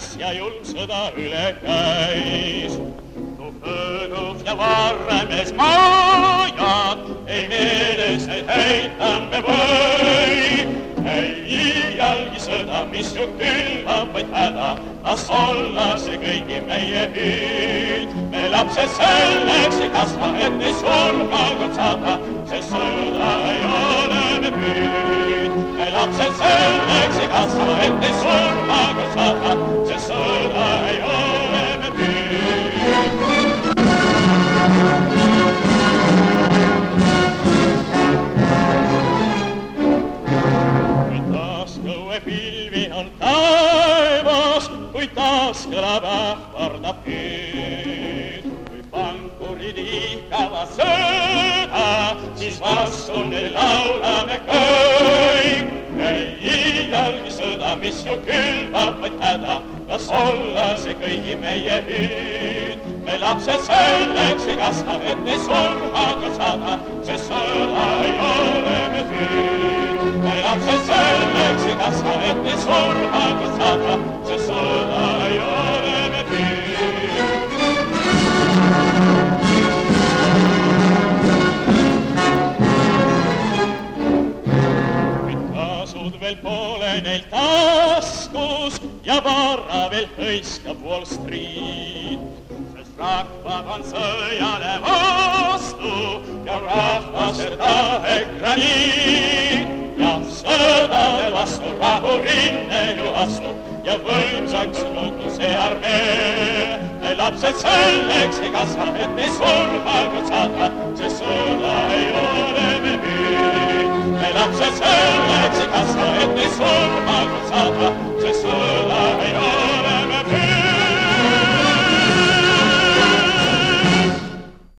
läks ja julm sõda üle käis. Tu põõdub ja varremes majad, ei meeleseid heita me või. Ei iialgi sõda, mis ju külvab vaid häda, las olla see kõigi meie hüüd. Me lapsed selleks ei kasva, et ei surma kord saada, see sõda ei ole me püüd. Me lapsed selleks ei kasva, et ei surma kord saada, see sõda ei ole me püüd. Pilvi on taevas, kui taas kõlab ähvardav hüüd. Kui pankurid ihkavad sõda, siis vastu neil laulame kõik. Ei iialgi sõda, mis ju külvab vaid häda, las olla see kõigi meie hüüd. Me lapsed selleks ei kasva, et ei surmaga saada, see sõda ei ole me püüd. Me lapsed selleks ei kasva, et ei surmaga saada, see sõda ei ole me püüd. Kuid kaasud veel pole neil taskus ja vara veel hõiskab Wall Street. Rahvad on sõjale vastu ja rahvase tahe graniit. Ja sõdade vastu rahurinne ju astub ja võimsaks muutu see armee. Me lapsed selleks ei kasva, et ei surmaga saada, see sõda ei ole me püüd. Me lapsed selleks ei kasva, et ei surmaga saada, see sõda ei ole